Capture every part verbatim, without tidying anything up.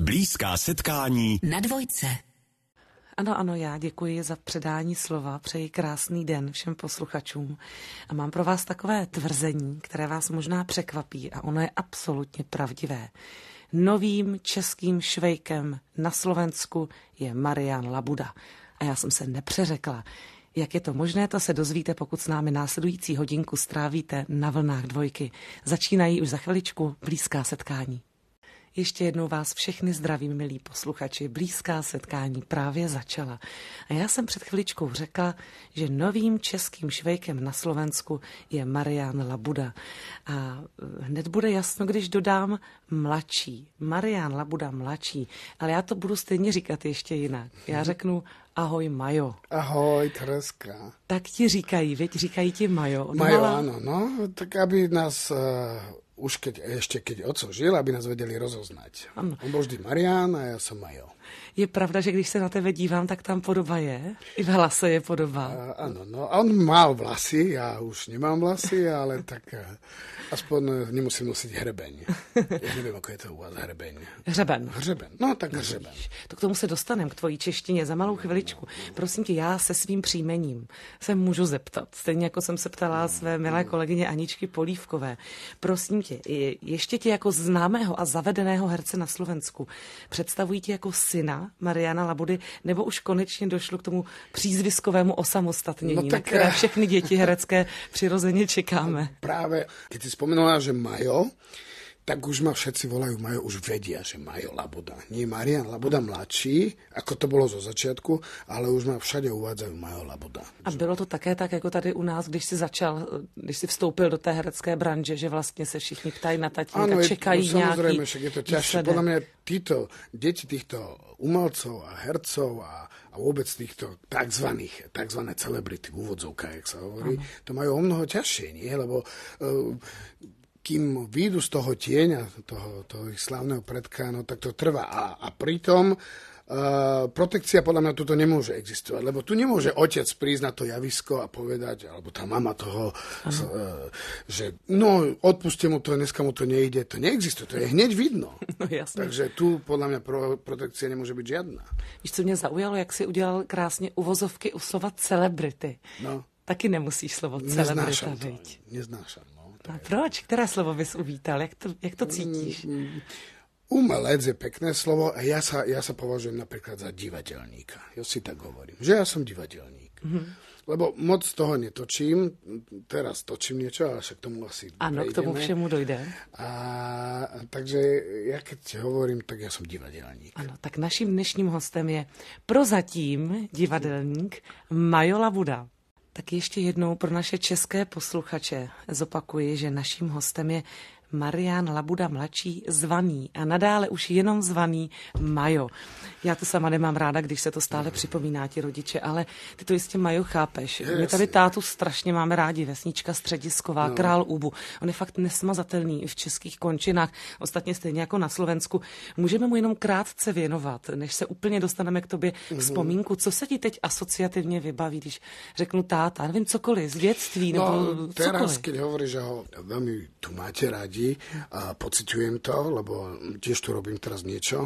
Blízká setkání na dvojce. Ano, ano, já děkuji za předání slova, přeji krásný den všem posluchačům a mám pro vás takové tvrzení, které vás možná překvapí a ono je absolutně pravdivé. Novým českým švejkem na Slovensku je Marián Labuda a já jsem se nepřeřekla. Jak je to možné, to se dozvíte, pokud s námi následující hodinku strávíte na vlnách dvojky. Začínají už za chviličku blízká setkání. Ještě jednou vás všechny zdravím, milí posluchači. Blízká setkání právě začala. A já jsem před chviličkou řekla, že novým českým švejkem na Slovensku je Marián Labuda. A hned bude jasno, když dodám mladší. Marián Labuda mladší. Ale já to budu stejně říkat ještě jinak. Já řeknu ahoj Majo. Ahoj Tereska. Tak ti říkají, veď říkají ti Majo. Majo, áno, no, tak aby nás... Uh... už keď, ešte keď oco žil, aby nás vedeli rozoznať. Ano. On bol vždy Marián a ja som Majo. Je pravda, že když se na tebe dívám, tak tam podoba je? I v hlase je podoba. A, áno, no a on mal vlasy, ja už nemám vlasy, ale tak aspoň nemusím nosiť hrebeň. Ja neviem, ako je to u vás hrebeň. Hřeben. Hřeben, no tak hřeben. To k tomu se dostanem, k tvojí češtině, za malou chviličku. Prosím tě, já se svým příjmením se můžu zeptat, stejně jako jsem se ptala své milé kolegyně Aničky Polívkové. Prosím tě, ještě tě jako známého a zavedeného herce na Slovensku představují tě jako syna Mariána Labudy, nebo už konečně došlo k tomu přízviskovému osamostatnění, no tak, na které všechny děti herecké přirozeně čekáme? Práve, keď si spomenula, že Majo, tak už ma všetci volajú Majo, už vedia, že Majo Labuda. Nie Marián Labuda mladší, ako to bolo zo začiatku, ale už ma všade uvádzajú Majo Labuda. A bylo to také tak, jako tady u nás, když jsi začal, když jsi vstoupil do té herecké branže, že vlastně se všichni ptají na tatínka, ano, čekají no, nějaký samozrejme, však je to ťažšie. Podľa mňa títo, deti týchto umelcov a hercov a, a vôbec týchto takzvaných, takzvané celebrity v úvodzovkách, jak sa hovorí, ano. To majú o mnoho ťažšie, nie? Lebo uh, kým výjdu z toho tieňa, toho, toho ich slávneho predka, no tak to trvá. A, a pritom uh, protekcia podľa mňa tuto nemôže existovať, lebo tu nemôže otec prísť na to javisko a povedať, alebo tá mama toho, uh, že no, odpuste mu to, dneska mu to nejde. To neexistuje, to je hneď vidno. No, jasně. Takže tu podľa mňa pro, protekcia nemôže byť žiadna. Víš, co mě zaujalo, jak jsi udělal krásně uvozovky u slova celebrity. No. Taky nemusíš slovo celebrita, viď? Neznášam. A proč? Které slovo bys uvítal? Jak to, jak to cítíš? Umelec je pekné slovo a ja sa, ja sa považujem napríklad za divadelníka. Ja si tak hovorím, že ja som divadelník. Mm-hmm. Lebo moc toho netočím. Teraz točím niečo, ale však tomu asi ano, prejdeme. K tomu všemu dojde. A, takže ja keď hovorím, tak ja som divadelník. Ano, tak naším dnešním hostem je prozatím divadelník Majo Labuda. Tak ještě jednou pro naše české posluchače zopakuji, že naším hostem je Marián Labuda mladší, zvaný a nadále už jenom zvaný Majo. Já to sama nemám ráda, když se to stále připomíná ti rodiče, ale ty to jistě, Majo, chápeš. Yes. My tady tátu strašně máme rádi, Vesnička Středisková, no. Král Ubu. On je fakt nesmazatelný i v českých končinách, ostatně stejně jako na Slovensku. Můžeme mu jenom krátce věnovat, než se úplně dostaneme k tobě mm-hmm. vzpomínku. Co se ti teď asociativně vybaví, když řeknu táta, nevím, cokoliv, z dětství, nebo no, cokoliv. Teraz, keď hovoríš, že ho veľmi tu máte rádi, a pociťujem to, lebo tiež tu robím teraz niečo.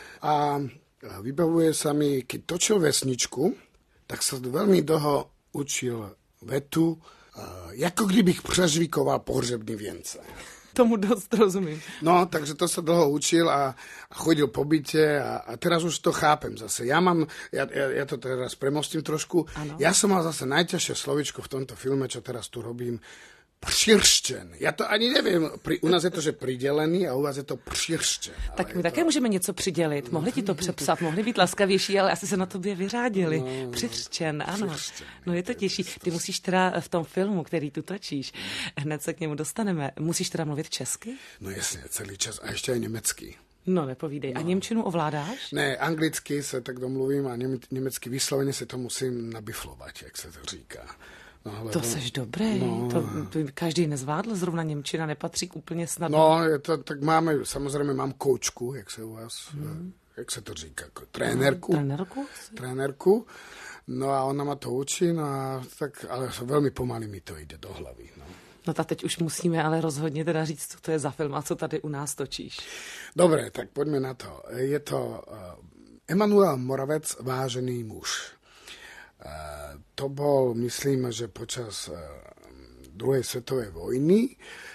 A vybavuje sa mi, keď točil Vesničku, tak sa veľmi dlho učil vetu, ako kdybych prežvikoval pohřebný vience. Tomu dost rozumím. No, takže to sa dlho učil a, a chodil po byte a, a teraz už to chápem zase. Ja mám, ja, ja, ja to teraz premostím trošku, ano. Ja som mal zase najťažšie slovičko v tomto filme, čo teraz tu robím, přirštěn. Já to ani nevím. Pri, u nás je to, že pridelený a u vás je to přirštěn. Tak my také to... můžeme něco přidělit. Mohli ti to přepsat, mohli být laskavější, ale asi se na tobě vyřádili. No, přirštěn, ano. Přirštěn. No je to těžší. Ty musíš teda v tom filmu, který tu točíš, hned se k němu dostaneme, musíš teda mluvit česky? No jasně, celý čas. A ještě aj německy. No, nepovídej. A no. Němčinu ovládáš? Ne, anglicky se tak domluvím a německy vysloveně se to musím nabiflovat, jak se to říká. No, lebo... To seš dobrý, no, to, to každý nezvládl, zrovna němčina nepatří úplně snadno. No, je to, tak máme, samozřejmě mám koučku, jak se u vás, hmm. jak se to říká, jako trenérku. Trenérku? Trenérku, no a ona ma to učí, no a tak, ale velmi pomaly mi to jde do hlavy, no. No tak teď už musíme ale rozhodně teda říct, co to je za film a co tady u nás točíš. Dobre, tak poďme na to. Je to Emanuel Moravec, Vážený muž. To bol, myslím, že počas druhej svetovej vojny.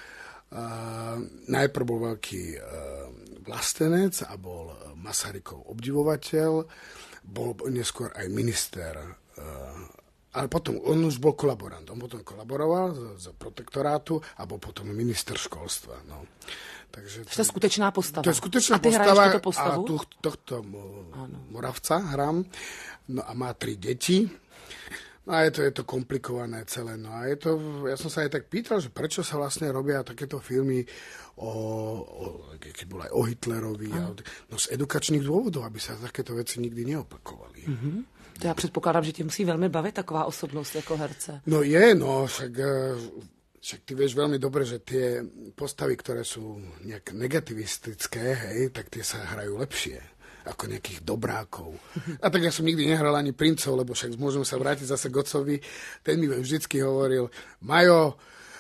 Najprv bol veľký vlastenec a bol Masarykov obdivovateľ. Bol neskôr aj minister. Ale potom, on už bol kolaborant. On potom kolaboroval z, z protektorátu a bol potom minister školstva. No. Takže to je skutečná postava. To je skutečná a ty postava. Túto postavu? A tu, tohto Moravca hrám. No a má tri deti. No a je to, je to komplikované celé. No a je to, ja som sa aj tak pýtal, že prečo sa vlastne robia takéto filmy o, o keď bol aj o Hitlerovi. A, no z edukačných dôvodov, aby sa takéto veci nikdy neopakovali. Mm-hmm. To já předpokládám, že tě musí velmi bavit taková osobnost jako herce. No je, no, však, však ty vieš veľmi dobre, že tie postavy, ktoré sú nejak negativistické, hej, tak tie sa hrajú lepšie ako nejakých dobrákov. A tak ja som nikdy nehral ani princov, lebo však môžem sa vrátiť zase k otcovi. Ten mi vždycky hovoril, Majo,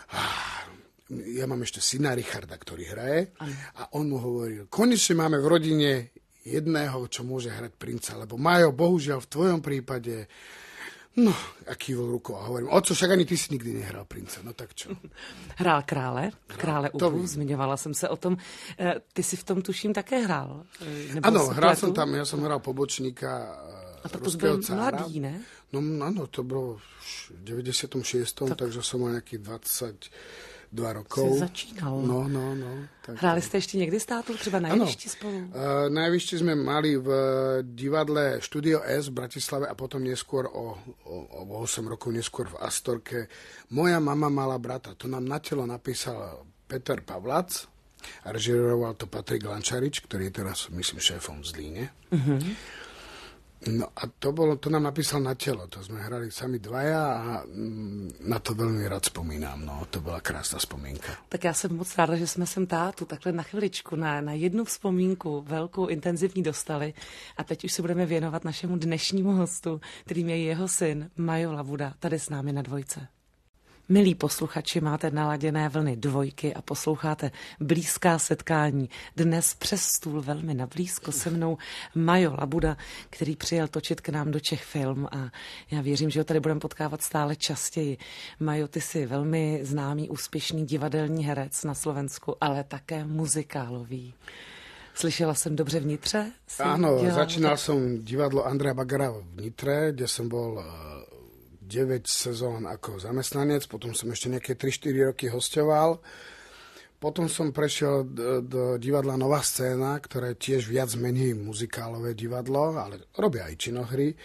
ja mám ešte syna Richarda, ktorý hraje, a on mu hovoril, konečne máme v rodine jedného, čo môže hrať princa, lebo Majo, bohužiaľ v tvojom prípade, no, a kývol rukou a hovorím, oco, však ani ty si nikdy nehral princa, no tak čo? Hrál krále, krále Ubu, zmiňovala jsem se o tom. Ty si v tom tuším také hrál? Ano, hrál som tam, ja som hral pobočníka a to byl mladý, ne? No ano, to bylo v deväťdesiatom šiestom Tak. takže som mal nejakých dvadsaťdva rokov. Jsi začínal. No, no, no. Tak, Hráli jste ještě někdy s tátou, třeba na jevišti spolu? Uh, na jevišti sme mali v divadle Studio S v Bratislave a potom neskôr o, o, o osem rokov neskôr v Astorke. Moja mama mala brata. To nám na telo napísal Peter Pavlac a režiroval to Patrik Lančarič, ktorý je teraz, myslím, šéfom v Zlíne. Uh-huh. No a to, bolo, to nám napísal na telo. To sme hrali sami dvaja a na to veľmi rád spomínám. No, to byla krásná vzpomínka. Tak já jsem moc ráda, že jsme sem tátu takhle na chviličku, na, na jednu vzpomínku velkou, intenzivní dostali. A teď už se budeme věnovat našemu dnešnímu hostu, kterým je jeho syn Majo Labuda, tady s námi na Dvojce. Milí posluchači, máte naladěné vlny Dvojky a posloucháte Blízká setkání. Dnes přes stůl velmi nablízko se mnou Majo Labuda, který přijel točit k nám do Čech film a já věřím, že ho tady budeme potkávat stále častěji. Majo, ty jsi velmi známý, úspěšný divadelní herec na Slovensku, ale také muzikálový. Slyšela jsem dobře v Nitře? Áno, začínal som divadlo Andreja Bagara v Nitre, kde som bol deväť sezón ako zamestnanec, potom som ešte nejaké tri štyri roky hosťoval. Potom som prešiel do, do divadla Nová scéna, ktoré je tiež viac menej muzikálové divadlo, ale robia aj činohry.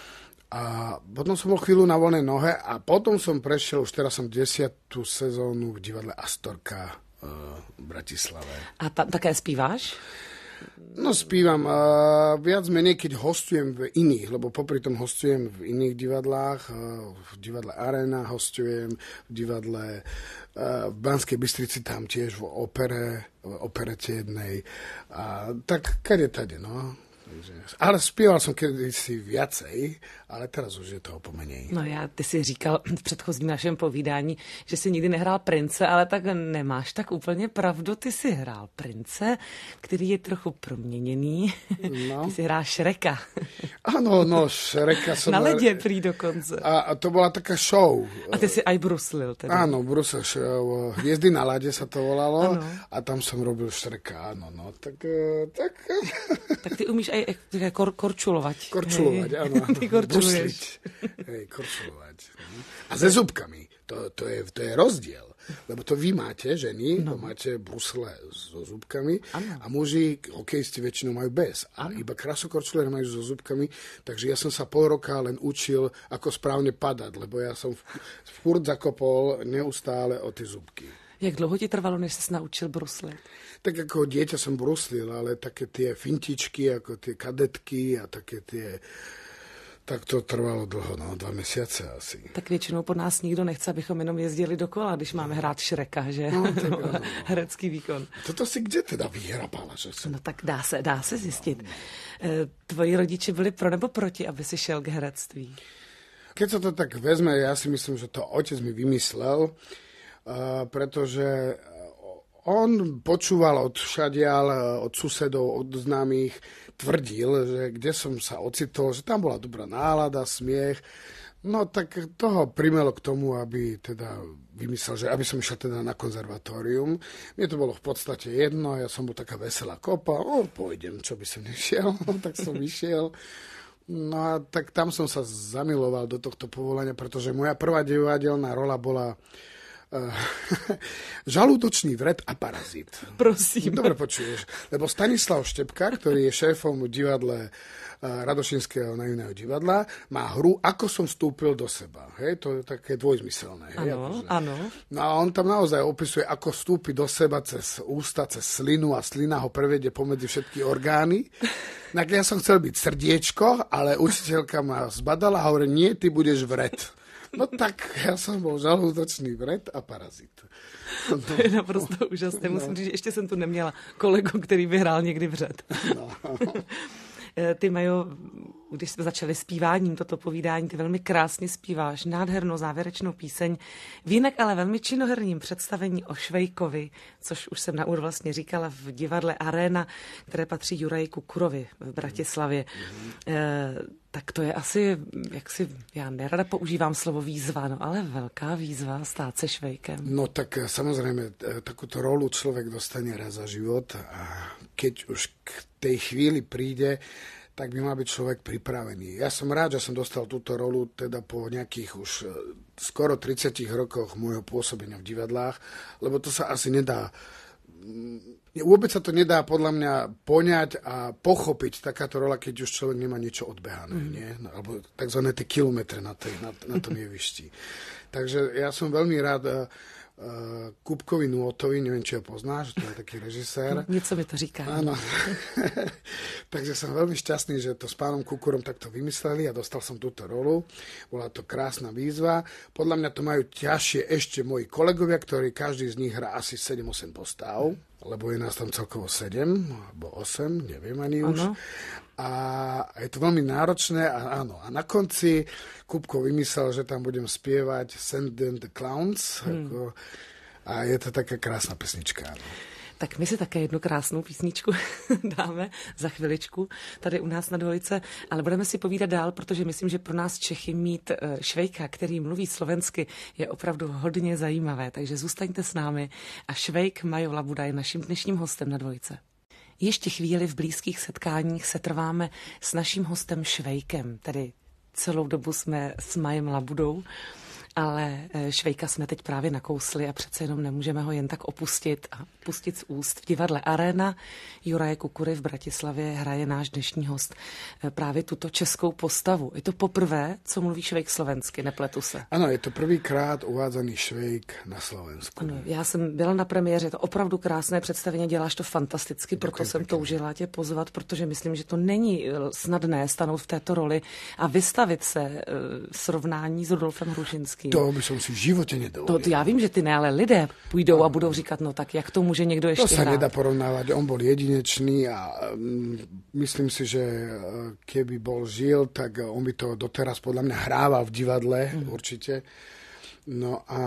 A potom som bol chvíľu na voľnej nohe a potom som prešiel, už teraz som desiatú sezónu v divadle Astorka uh, v Bratislave. A tam také zpíváš? No spívam uh, viac menej, keď hostujem v iných, lebo popri tom hostujem v iných divadlách, uh, v divadle Arena hostujem, v divadle uh, v Banskej Bystrici tam tiež v opere, v operete jednej. A tak kade tade, no. Ale zpíval jsem kedysi viacej, ale teraz už je toho pomenej. No já, ty jsi říkal v předchozím našem povídání, že jsi nikdy nehrál prince, ale tak nemáš tak úplně pravdu. Ty jsi hrál prince, který je trochu proměněný. No. Ty jsi hrál Šreka. Ano, no, Šreka som... Na ledě prý dokonce. A, a to byla taká show. A ty si aj bruslil teda. Áno, Brusel show. Hviezdy na lade sa to volalo. Ano. A tam som robil Šreka, áno, no. Tak... tak... tak ty umíš aj kor, korčulovať. Korčulovať, áno. Ty korčuluješ. Hej, korčulovať. A se zubkami. To, to, je, to je rozdiel. Lebo to vy máte, ženy, no. máte brusle so zubkami ano. A muži, hokejisti väčšinou majú bez. A ano. Iba krasokorčulieri majú so zubkami. Takže ja som sa pol roka len učil, ako správne padať, lebo ja som furt zakopol neustále o tie zubky. Jak dlouho ti trvalo, než ses naučil bruslit? Tak ako dieťa som bruslil, ale také tie fintičky, ako tie kadetky a také tie... Tak to trvalo dlho, no, dva mesiace asi. Tak většinou po nás nikdo nechce, abychom jenom jezdili dokola, když máme hrát Šreka, že? No, tak, no, herecký výkon. Toto si kde teda vyhrabala? Že jsem... No tak dá se, dá se zjistit. Tvoji rodiče byli pro nebo proti, aby si šel k herectví? Keď sa to tak vezme, ja si myslím, že to otec mi vymyslel. pretože on počúval od všadiaľ, od susedov, od známych, tvrdil, že kde som sa ocitol, že tam bola dobrá nálada, smiech. No tak toho primelo k tomu, aby teda vymyslel, že aby som išiel teda na konzervatórium. Mne to bolo v podstate jedno, ja som bol taká veselá kopa, o, pôjdem, čo by som nešiel, tak som išiel. No a tak tam som sa zamiloval do tohto povolania, pretože moja prvá divadelná rola bola Uh, žalúdočný vred a parazit. Prosím. Dobre počuješ. Lebo Stanislav Štepka, ktorý je šéfom divadle uh, Radošinského naivného divadla, má hru Ako som vstúpil do seba. Hej, to je také dvojzmyselné. Áno, áno. No a on tam naozaj opisuje, ako vstúpi do seba cez ústa, cez slinu a slina ho prevedie pomedzi všetky orgány. Tak ja som chcel byť srdiečko, ale učiteľka ma zbadala a hovorí, nie, ty budeš vred. No tak, ja som bol žalúdočný vred a parazit. No. To je naprosto úžasné. Musím no. říct, že ještě jsem tu neměla kolegu, který by hrál někdy vřed. No. Ty, Majo, když jsme začali zpíváním toto povídání, ty velmi krásně zpíváš nádhernou závěrečnou píseň, v jinak ale velmi činoherním představení o Švejkovi, což už jsem na úvod vlastně říkala v divadle Arena, které patří Juraji Kukurovi v Bratislavě. Mm. E, tak to je asi, jak si, já nerada používám slovo výzva, no ale velká výzva stát se Švejkem. No tak samozrejme, takúto rolu človek dostane raz za život a keď už k tej chvíli príde, tak by mal byť človek pripravený. Ja som rád, že som dostal túto rolu teda po nejakých už skoro tridsiatich rokoch môjho pôsobenia v divadlách, lebo to sa asi nedá, vôbec sa to nedá podľa mňa poňať a pochopiť takáto rola, keď už človek nemá niečo odbehané, mm. nie? Alebo takzvané tie kilometre na, tej, na, na tom jevišti. Takže ja som veľmi rád uh, Kupkovi Nôtovi, neviem, či ho poznáš, to je taký režisér. Něco mi to říká. Áno. Takže som veľmi šťastný, že to s pánom Kukurom takto vymysleli a dostal som túto rolu. Bola to krásna výzva. Podľa mňa to majú ťažšie ešte moji kolegovia, ktorí každý z nich hrá asi sedem osem postav, lebo je nás tam celkovo sedem alebo osem, neviem ani už. Ano. A je to veľmi náročné a áno. A na konci Kupko vymyslel, že tam budem spievať Send Them the Clowns. Hmm. Ako, a je to taká krásna pesnička. Áno. Tak my si také jednu krásnou písničku dáme za chviličku tady u nás na dvojice, ale budeme si povídat dál, protože myslím, že pro nás Čechy mít Švejka, který mluví slovensky, je opravdu hodně zajímavé. Takže zůstaňte s námi a Švejk Majo Labuda je naším dnešním hostem na dvojice. Ještě chvíli v blízkých setkáních se trváme s naším hostem Švejkem, tedy celou dobu jsme s Majem Labudou, ale Švejka jsme teď právě nakousli a přece jenom nemůžeme ho jen tak opustit a pustit z úst. V divadle Arena Juraje Kukury v Bratislavě hraje náš dnešní host právě tuto českou postavu. Je to poprvé, co mluví Švejk slovensky, nepletu se. Ano, je to prvýkrát uvádzaný Švejk na Slovensku. Ano, já jsem byla na premiéře, je to opravdu krásné představení, děláš to fantasticky, proto Děkuji jsem pěkně. toužila tě pozvat, protože myslím, že to není snadné stanout v této roli a vystavit se srovnání s Rudolfem Hrušinským. To by som si v živote nedovolil. To, já vím, že ty ne, ale lidé půjdou a budou říkat, no tak jak to může někdo ještě hrát? To sa hrát? nedá porovnávať. On bol jedinečný a um, myslím si, že keby bol žil, tak on by to doteraz podľa mňa hrával v divadle, mm. určite. No a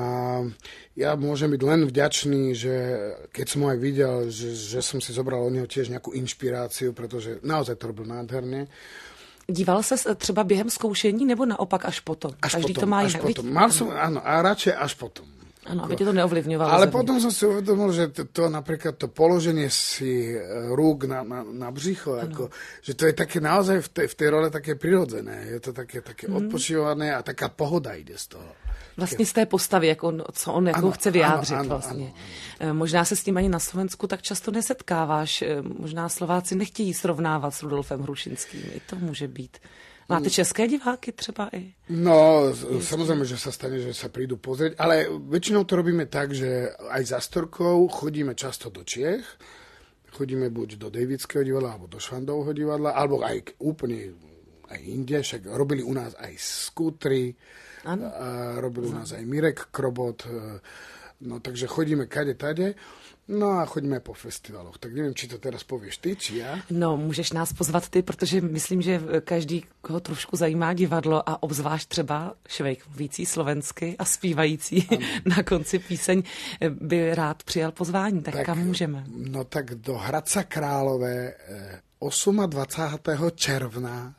ja môžem byť len vďačný, že keď som ho aj videl, že, že som si zobral od neho tiež nejakú inšpiráciu, pretože naozaj to robil nádherne. Díval se třeba během zkoušení, nebo naopak až potom? Až Každý potom, to má až jinak. potom. Mal som, áno, a radšej až potom. Ano, aby tě to neovlivňovalo. Ale zevnitř. Potom som si uvedomil, že to, to napríklad to položenie si rúk na, na, na břicho, ako, že to je také naozaj v tej, v tej role také prirodzené. Je to také, také mm. odpočívané a taká pohoda ide z toho. Vlastně z té postavy, jak on, co on jako ano, chce vyjádřit ano, vlastně. Ano, ano. Možná se s tím ani na Slovensku tak často nesetkáváš. Možná Slováci nechtějí srovnávat s Rudolfem Hrušinským. I to může být. Máte české diváky třeba i? No, samozrejme, že sa stane, že sa prídu pozrieť, ale väčšinou to robíme tak, že aj za Storkou chodíme často do Čiech, chodíme buď do Davidského divadla, alebo do Švandovho divadla, alebo aj úplne aj inde, však robili u nás aj skútry, robili u nás aj Mirek Krobot, No takže chodíme kade tade, no a chodíme po festivaloch. Tak nevím, či to teraz povieš ty, či já. No, můžeš nás pozvat ty, protože myslím, že každý, koho trošku zajímá divadlo a obzvlášť třeba Švejk mluvící slovensky a zpívající na konci píseň by rád přijal pozvání. Tak, tak kam můžeme? No tak do Hradca Králové dvacátého osmého června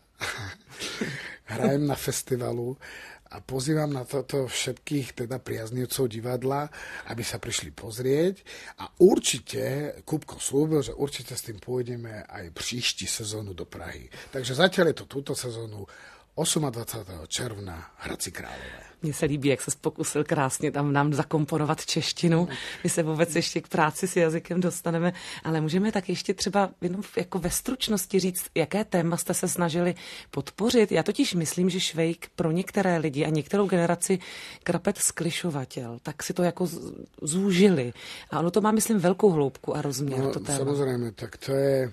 hrajem na festivalu a pozývam na toto všetkých teda priaznivcov divadla, aby sa prišli pozrieť a určite, Kupko slúbil, že určite s tým pôjdeme aj příští sezónu do Prahy. Takže zatiaľ je to túto sezónu dvacátého osmého června Hradci Králové. Mně se líbí, jak se pokusil krásně tam nám zakomponovat češtinu. My se vůbec ještě k práci s jazykem dostaneme, ale můžeme tak ještě třeba jenom jako ve stručnosti říct, jaké téma jste se snažili podpořit. Já totiž myslím, že Švejk pro některé lidi a některou generaci krapet sklišovatel, tak si to jako zúžili. A ono to má, myslím, velkou hloubku a rozměr. No, to téma. Samozrejme, tak to je...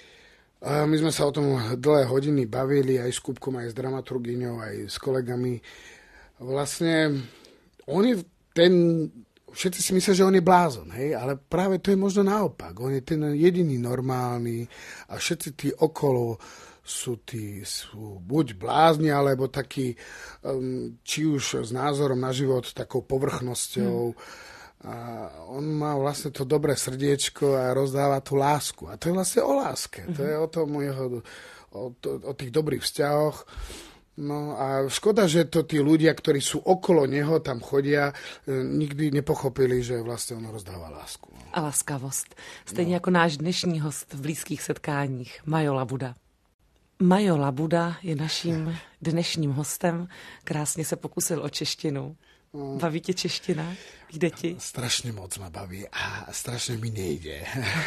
A my sme sa o tom dlhé hodiny bavili aj s Kupkom, aj s dramaturgyňou, aj s kolegami. Vlastne oni, ten, všetci si myslia, že on je blázon, hej? Ale práve to je možno naopak. On je ten jediný normálny a všetci tí okolo sú, tí, sú buď blázni, alebo takí, um, či už s názorom na život, takou povrchnosťou. Hmm. A on má vlastne to dobré srdiečko a rozdáva tú lásku. A to je vlastne o láske. Mm-hmm. To je o tom jeho, o, to, o tých dobrých vzťahoch. No a škoda, že to tí ľudia, ktorí sú okolo neho, tam chodia, nikdy nepochopili, že vlastne on rozdáva lásku. A laskavost. Stejně no. Jako náš dnešní host v blízkých setkáních, Majo Labuda. Majo Labuda je naším dnešním hostem. Krásně se pokusil o češtinu. Baví tě čeština? Jde ti? Strašne moc ma baví a strašne mi nejde.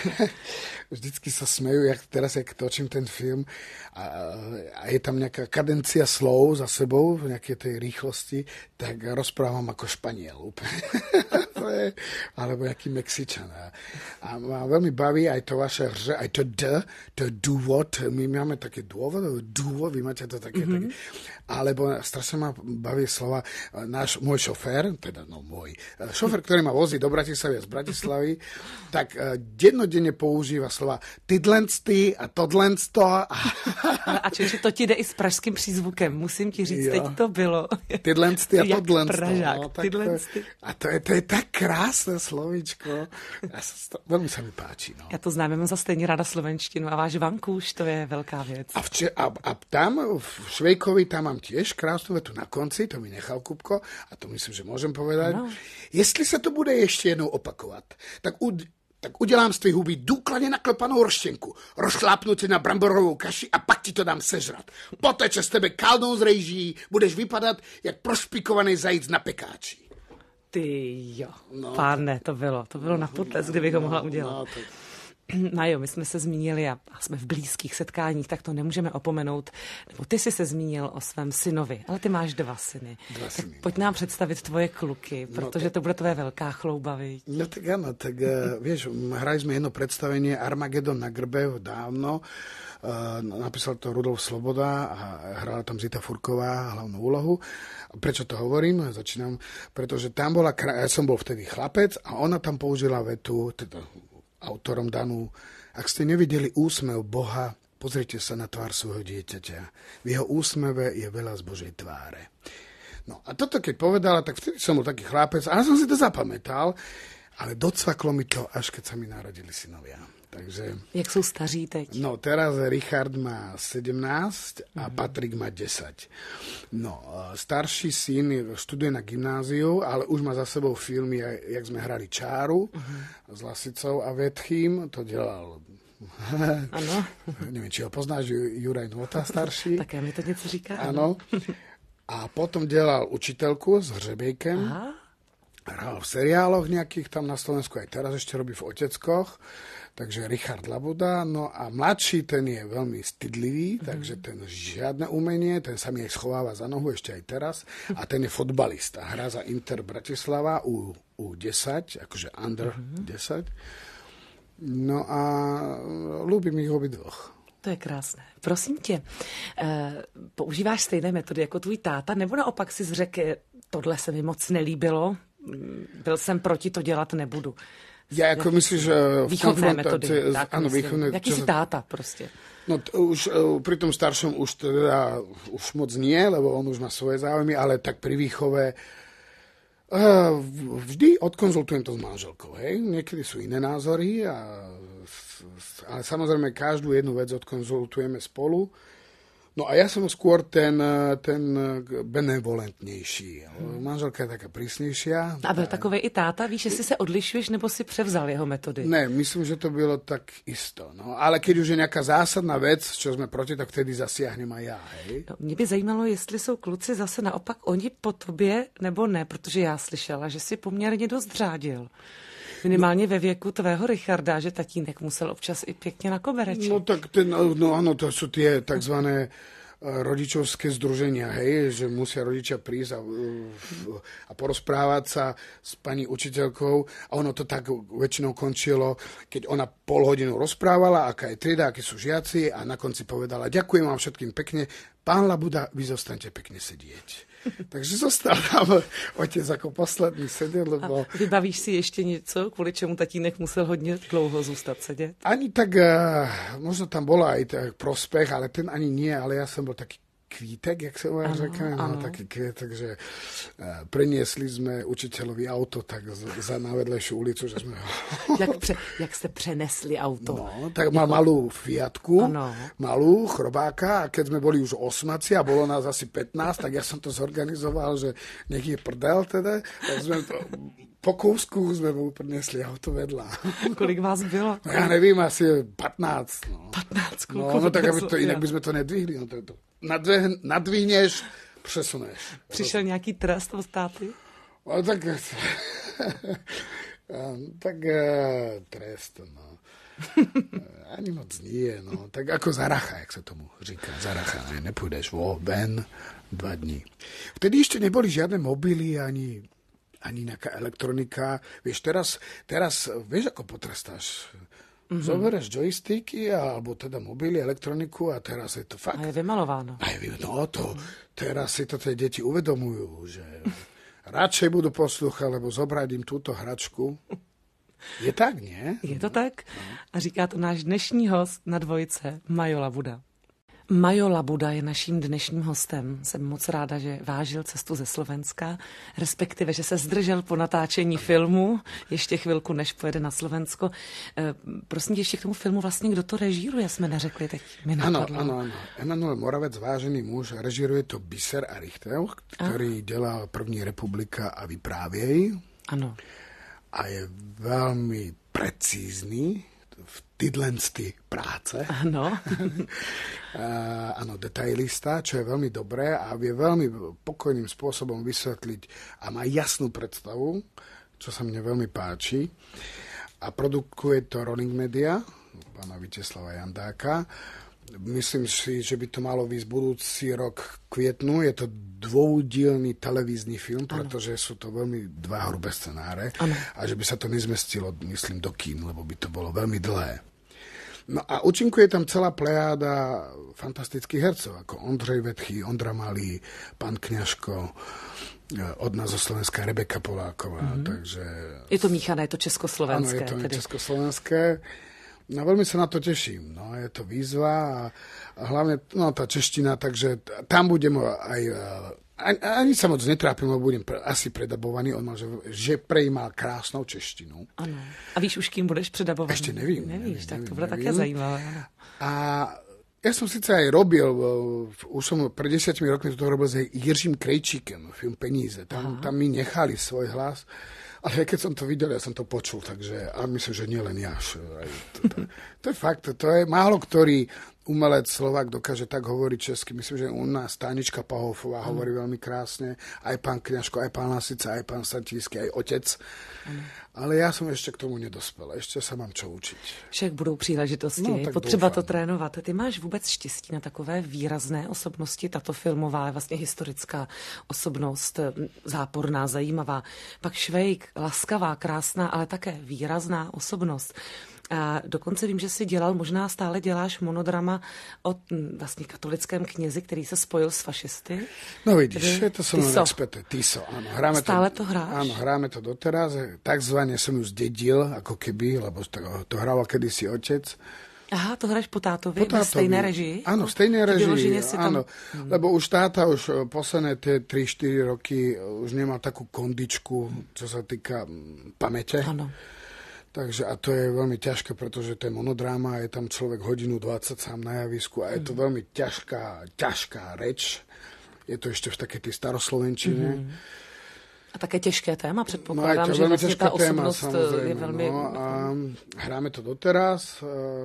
Vždycky sa smejú, jak teraz, jak točím ten film a, a je tam nejaká kadencia slov za sebou v nejakej tej rýchlosti, tak rozprávam ako Španiel úplne. To je, alebo nejaký Mexičan. A, a ma veľmi baví aj to vaše hře, aj to D, to dôvod. My máme také dôvod, dôvod, vy máte to také, mm-hmm. také. Alebo strašne ma baví slova náš, môj šofér, teda no môj, šofér, ktorý ma vozí do Bratislavy a z Bratislavy, tak uh, dennodenne používa slova tydlenstý a todlensto. A, a čiže to ti jde i s pražským přízvukem. Musím ti říct, jo. Teď to bylo. Tydlenstý a todlensto. Pražák, no, tydlenstý. A to je, to je tak krásne slovíčko. Ja sa, veľmi sa mi páči. No. Já to znám, já mám za stejně ráda slovenštinu a váš vankúš, to je velká věc. A, vče, a, a tam v Švejkovi tam mám tiež krásnu vetu na konci, to mi nechal Kupko a to myslím, že môžem povedať. No. Jestli se to bude ještě jednou opakovat, tak, u, tak udělám z tvých hubí důkladně naklepanou roštěnku, rozchlápnu tě na bramborovou kaši a pak ti to dám sežrat. Poteče z tebe kaldou z rejží, budeš vypadat jak prošpikovaný zajíc na pekáči. Ty jo, no. Párne, to bylo. To bylo na potles, kdybych ho mohla udělat. No, to... Majo, my jsme se zmínili a jsme v blízkých setkáních, tak to nemůžeme opomenout. Nebo ty jsi se zmínil o svém synovi, ale ty máš dva syny. Dva syny. Tak pojď nám představit tvoje kluky, protože no, to bude tvoje velká chlouba, viď? No tak áno, tak uh, vieš, hrali sme jedno predstavenie Armagedon na Grbe dávno. Uh, napísal to Rudolf Sloboda a hrala tam Zita Furková hlavnú úlohu. Prečo to hovorím? Začínam, pretože tam bola, ja som bol vtedy chlapec a ona tam použila vetu, teda autorom danú, ak ste nevideli úsmev Boha, pozrite sa na tvár svojho dieťaťa. V jeho úsmeve je veľa z Božej tváre. No a toto keď povedala, tak vtedy som bol taký chlapec a ja som si to zapamätal, ale docvaklo mi to, až keď sa mi narodili synovia. Takže, jak sú staří teď? No teraz Richard má sedemnásť a mm-hmm. Patrik má desať. No, starší syn študuje na gymnáziu, ale už má za sebou filmy, jak sme hrali Čáru mm-hmm. s Lasicou a Vetchým. To delal... Ano. Neviem, či ho poznáš, Juraj Nota starší. Také mi to něco říká. Áno. A potom delal učiteľku s Hřebejkem. Aha. Hral v seriáloch nejakých tam na Slovensku, aj teraz ešte robí v Oteckoch, takže Richard Labuda, no a mladší, ten je veľmi stydlivý, mm. takže ten žiadne umenie, ten sa mi aj schováva za nohu ešte aj teraz a ten je fotbalista, hrá za Inter Bratislava u, u desať, akože under mm. desať, no a ľúbim ich obidvoch. To je krásné. Prosím tě, používáš stejné metody jako tvůj táta, nebo naopak si řekl, tohle se mi moc nelíbilo, byl jsem proti, to dělat nebudu. Ja ako myslíš, že výchovné metody. Tak, áno, výchovné. Jaký si táta proste. No t- už pri tom staršom už teda už moc nie, lebo on už má svoje záujmy, ale tak pri výchove uh, vždy odkonzultujem to s manželkou, hej. Niekedy sú iné názory, a, ale samozrejme každú jednu vec odkonzultujeme spolu. No a ja som skôr ten, ten benevolentnější. Hmm. Manželka je taká prísnejšia. A byl takový i táta? Víš, jestli se odlišuješ, nebo si převzal jeho metody? Ne, myslím, že to bylo tak isto. No, ale keď už je nejaká zásadná vec, čo sme proti, tak vtedy zasiahnem aj já. Hej? No, mě by zajímalo, jestli jsou kluci zase naopak oni po tobě, nebo ne, protože já slyšela, že si poměrně dost řádil. Minimálně ve věku tvého Richarda, že tatínek musel občas i pěkně na kobereček. No tak ten, no ano, to sú tie takzvané rodičovské združenia, hej, že musia rodičia prísť a, a porozprávať sa s pani učiteľkou a ono to tak väčšinou končilo, keď ona pol hodinu rozprávala, aká je trieda, akí sú žiaci a na konci povedala, ďakujem vám všetkým pekne, pán Labuda, vy zostanete pekne sedieť. Takže zostal tam otec jako poslední sedět, lebo... A vybavíš si ještě něco, kvůli čemu tatínek musel hodně dlouho zůstat sedět? Ani tak, uh, možno tam bola aj tak prospech, ale ten ani nie, ale ja som bol taký kvítek, jak se vám řekne, no, taký kvítek, že uh, preniesli sme učiteľovi auto tak z, za návedlejšiu ulicu, že sme... jak, pře, jak ste prenesli auto? No, tak mal malú Fiatku, ano. Malú chrobáka a keď sme boli už osmaci a bolo nás asi pätnásť, tak ja som to zorganizoval, že nech je prdel teda, tak sme to... Po kousku sme mu prinesli auto vedľa. Kolik vás bylo? No, ja nevím, asi pätnásť. No. pätnásť? No, no tak aby to, inak by sme to nedvihli. No, to, to. Nadvih, nadvihneš, přesuneš. Přišel nějaký trest od státy? No, tak... tak trest, no. Ani moc nie, no. Tak ako zaracha, jak sa tomu říká. Zaracha, ne, nepôjdeš vo, ven, dva dní. Vtedy ešte neboli žiadne mobily, ani... ani nejaká elektronika. Vieš, teraz, teraz vieš, ako potrestáš? Mm-hmm. Zoberieš joysticky, alebo teda mobily, elektroniku a teraz je to fakt... A je vymalováno. A je, no to, teraz si to tie deti uvedomujú, že radšej budú poslúchať, lebo zobrať im túto hračku. Je tak, nie? Je to tak? A říká to náš dnešní host na dvojce, Majo Labuda. Majo Labuda je naším dnešním hostem. Jsem moc ráda, že vážil cestu ze Slovenska, respektive, že se zdržel po natáčení filmu, ještě chvilku, než pojede na Slovensko. E, prosím tě, ještě k tomu filmu vlastně, kdo to režíruje, jsme neřekli, teď mi napadlo. Ano, ano, ano. Emanuel Moravec, vážený muž, režíruje to Biser a Richter, který a? dělal První republika a Vyprávěj. Ano. A je velmi precízny v tyhle práce. Áno. Áno, detailista, čo je veľmi dobré a vie veľmi pokojným spôsobom vysvetliť a má jasnú predstavu, čo sa mne veľmi páči. A produkuje to Rolling Media, pána Víteslava Jandáka. Myslím si, že by to malo výsť budúci rok kvietnu. Je to dvoudílny televízny film, ano. Pretože sú to veľmi dva hrubé scenáre. Ano. A že by sa to nezmestilo, myslím, do kín, lebo by to bolo veľmi dlhé. No a účinkuje tam celá plejáda fantastických hercov, ako Ondřej Vetchý, Ondra Malý, pán Kňažko, od nás zo Slovenska Rebeka Poláková. Mm-hmm. Takže... Je to míchané, je to československé. Áno, je to tedy. československé. No veľmi sa na to teším. No, je to výzva a, a hlavne no, tá čeština, takže tam budem aj... Ani, ani sa moc netrápim, lebo budem pre, asi predabovaný. On má, že, že prejímal krásnou češtinu. Ano. A víš už, kým budeš predabovaný? Ešte nevím. Nevíš, nevím, tak nevím, to bude nevím. také zajímavé. A ja som síce aj robil, už som pred desiatimi rokmi to robil s Jiřím Krejčíkem, film Peníze. Tam, tam mi nechali svoj hlas. Ale keď som to videl, ja som to počul, takže a myslím, že nie len ja. To, to, to je fakt, to je málo ktorý umelec Slovák dokáže tak hovoriť česky. Myslím, že u nás Tánička Pahofová mm. hovorí veľmi krásne, aj pán Kňažko, aj pán Lasica, aj pán Santísky, aj otec. Mm. Ale ja som ešte k tomu nedospel, ešte sa mám čo učiť. Však budou příležitosti, no, potřeba doufám. To trénovat. Ty máš vůbec štěstí na takové výrazné osobnosti, tato filmová, vlastně historická osobnost, záporná, zajímavá. Pak Švejk, laskavá, krásná, ale také výrazná osobnost. A dokonce vím, že si dělal, možná stále děláš monodrama o vlastně katolickém knězi, který se spojil s fašisty. No vidíš, je to som mnou experté. Tiso, áno. Hráme stále to, to hráš? Áno, hráme to doteraz. Takzvaně som ju zdedil, ako keby, lebo to, to hrával kedysi otec. Aha, to hraješ po tátovi, po tátovi. Ve stejné režii? Áno, v stejnej režii, áno. Tam... Lebo už táta už posledné tie tri štyri roky už nemá takú kondičku, čo sa týka pamäte. Áno. Takže a to je veľmi ťažké, pretože to je monodráma, je tam človek hodinu dvadsať sám na javisku a je to veľmi ťažká, ťažká reč. Je to ešte v takej tej staroslovenčine. Mm-hmm. A také těžké téma, předpokládám, no, že vlastně ta téma, osobnost je velmi... No, a hráme to doteraz.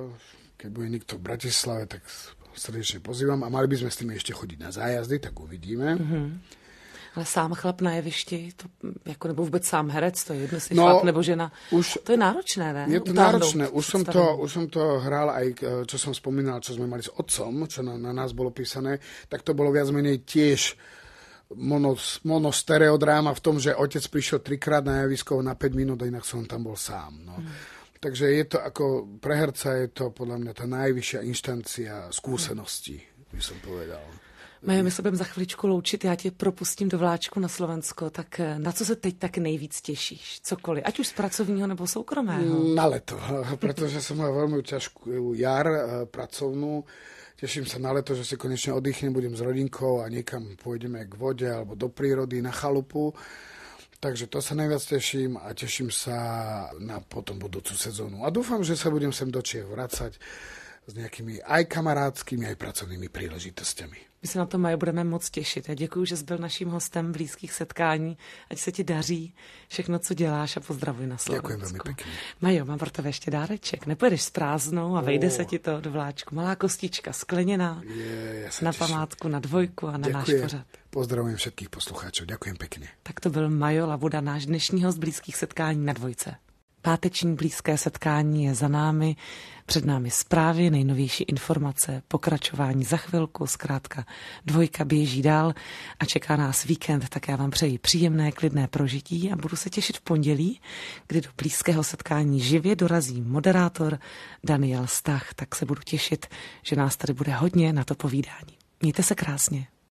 Keď bude niekto v Bratislave, tak srdečne pozývam. A mali by sme s tým ešte chodiť na zájazdy, tak uvidíme. Mm-hmm. Ale sám chlap na jevišti, to, jako, nebo vůbec sám herec, to je jedno, jestli no, chlap nebo žena. Už, to je náročné, ne? Je to Utáhnout, náročné. Už som, to, už som to hral aj, čo som spomínal, čo sme mali s otcom, čo na, na nás bolo písané, tak to bolo viac menej tiež monos, monostereodráma v tom, že otec prišiel trikrát na javisko na päť minút a inak som tam bol sám. No. Hmm. Takže je to ako, pre herca je to podľa mňa tá najvyššia inštancia skúseností, by som povedal. Majo, my se budeme za chviličku loučit, já tě propustím do vláčku na Slovensko, tak na co se teď tak nejvíc těšíš? Cokoliv, ať už z pracovního nebo soukromého? Na leto, protože som mal veľmi ťažkú jar pracovnú. Teším sa na leto, že si konečne oddychnem, budem s rodinkou a niekam pôjdeme k vode alebo do prírody, na chalupu. Takže to sa najviac teším a teším sa na potom budúcu sezónu. A dúfam, že sa budem sem do Čiech vracať s nejakými aj kamarádskými, aj pracovnými príležitosťami. My se na to, Majo, budeme moc těšit. Já děkuji, že jsi byl naším hostem blízkých setkání. Ať se ti daří všechno, co děláš a pozdravuj na Slovensku. Děkuji velmi pěkně. Majo, mám pro tebe ještě dáreček. Nepojedeš s prázdnou a vejde oh. se ti to do vláčku. Malá kostička skleněná je, na památku, na dvojku a na Děkuji. náš pořad. Pozdravujem všetkých poslucháčov. Ďakujem pekne. Tak to byl Majo Labuda, náš dnešní host blízkých setkání na Dvojce. Páteční blízké setkání je za námi, před námi zprávy, nejnovější informace, pokračování za chvilku, zkrátka Dvojka běží dál a čeká nás víkend, tak já vám přeji příjemné, klidné prožití a budu se těšit v pondělí, kdy do blízkého setkání živě dorazí moderátor Daniel Stach, tak se budu těšit, že nás tady bude hodně na to povídání. Mějte se krásně.